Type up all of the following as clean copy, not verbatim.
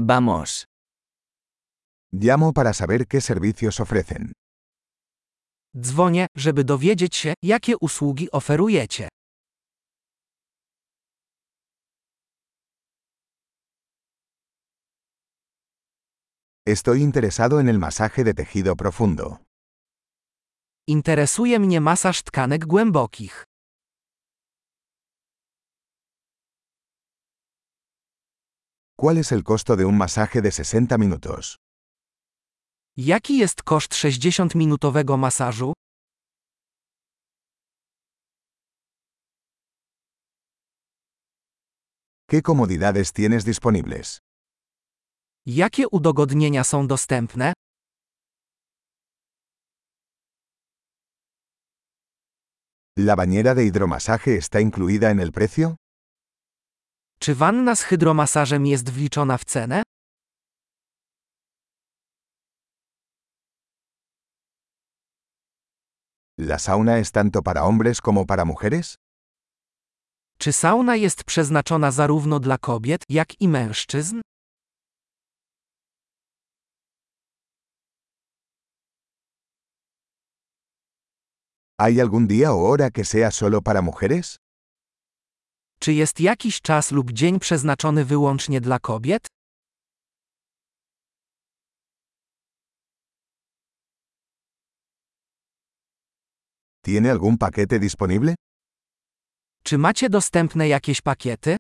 Vamos. Llamo para saber qué servicios ofrecen. Dzwonię, żeby dowiedzieć się, jakie usługi oferujecie. Estoy interesado en el masaje de tejido profundo. Interesuje mnie masaż tkanek głębokich. ¿Cuál es el costo de un masaje de 60 minutos? Jaki jest koszt 60-minutowego masażu? ¿Qué comodidades tienes disponibles? Jakie udogodnienia są dostępne? ¿La bañera de hidromasaje está incluida en el precio? Czy wanna z hydromasażem jest wliczona w cenę? ¿La sauna es tanto para hombres como para mujeres? Czy sauna jest przeznaczona zarówno dla kobiet, jak i mężczyzn? ¿Hay algún día o hora que sea solo para mujeres? Czy jest jakiś czas lub dzień przeznaczony wyłącznie dla kobiet? ¿Tiene algún paquete disponible? Czy macie dostępne jakieś pakiety?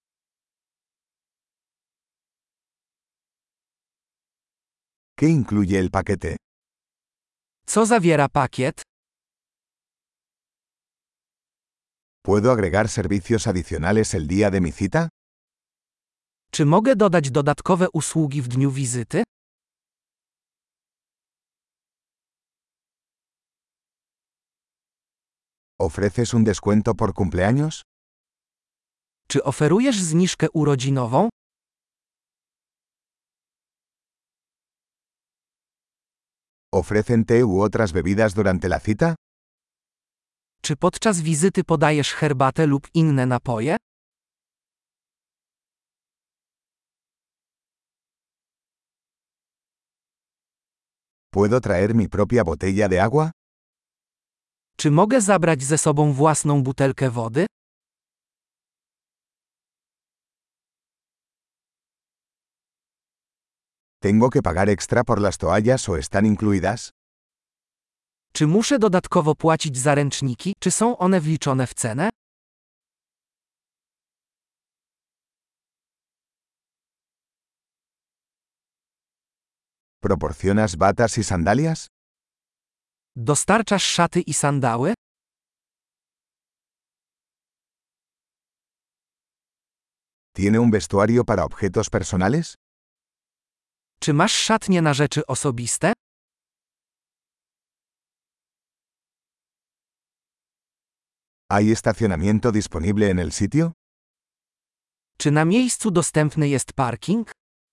¿Qué incluye el paquete? Co zawiera pakiet? ¿Puedo agregar servicios adicionales el día de mi cita? Czy mogę dodać dodatkowe usługi w dniu wizyty? ¿Ofreces un descuento por cumpleaños? Czy oferujesz zniżkę urodzinową? ¿Ofrecen té u otras bebidas durante la cita? Czy podczas wizyty podajesz herbatę lub inne napoje? ¿Puedo traer mi propia botella de agua? Czy mogę zabrać ze sobą własną butelkę wody? ¿Tengo que pagar extra por las toallas o están incluidas? Czy muszę dodatkowo płacić za ręczniki, czy są one wliczone w cenę? ¿Proporcionas batas y sandalias? Dostarczasz szaty i sandały? ¿Tiene un vestuario para objetos personales? Czy masz szatnie na rzeczy osobiste? ¿Hay estacionamiento disponible en el sitio? Czy na miejscu dostępny jest parking?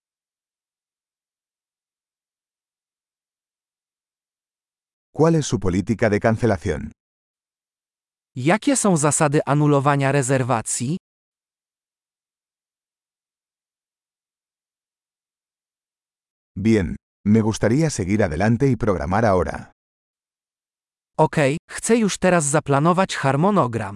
¿Cuál es su política de cancelación? Jakie są zasady anulowania rezerwacji? Bien, me gustaría seguir adelante y programar ahora. Okej, chcę już teraz zaplanować harmonogram.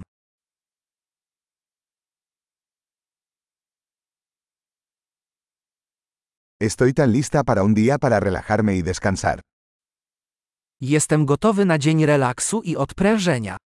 Estoy tan lista para un día para relajarme y descansar. Jestem gotowy na dzień relaksu i odprężenia.